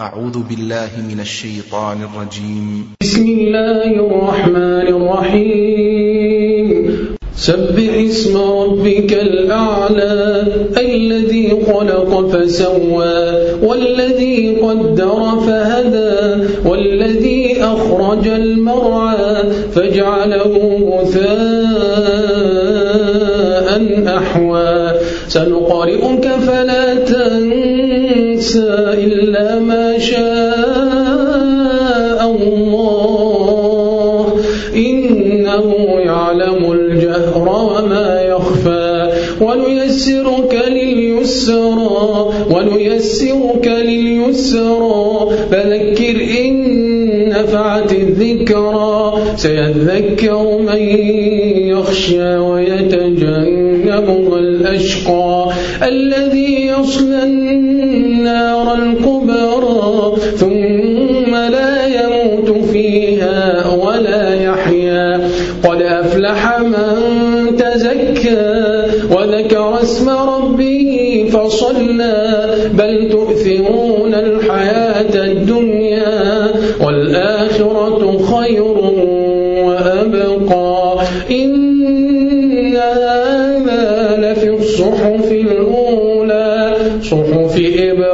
أعوذ بالله من الشيطان الرجيم. بسم الله الرحمن الرحيم. سبح اسم ربك الأعلى الذي خلق فسوى والذي قدر فهدى والذي أخرج المرعى فاجعله غثاء أحوى سنقرئك فلا تنسى إلا ما شاء الله إنه يعلم الجهر وما يخفى ونيسرك لليسرى فذكر إن نفعت الذكرى سيذكر من يخشى ويتجنبها الأشقى الذي يصلى النار الكبرى ثم لا يموت فيها ولا يحيا قد أفلح من تزكى وذكر اسم ربه فصلى بل تؤثرون الحياة الدنيا والآخرة خير وأبقى إن هذا لفي الصحف الأولى صحف إبراهيم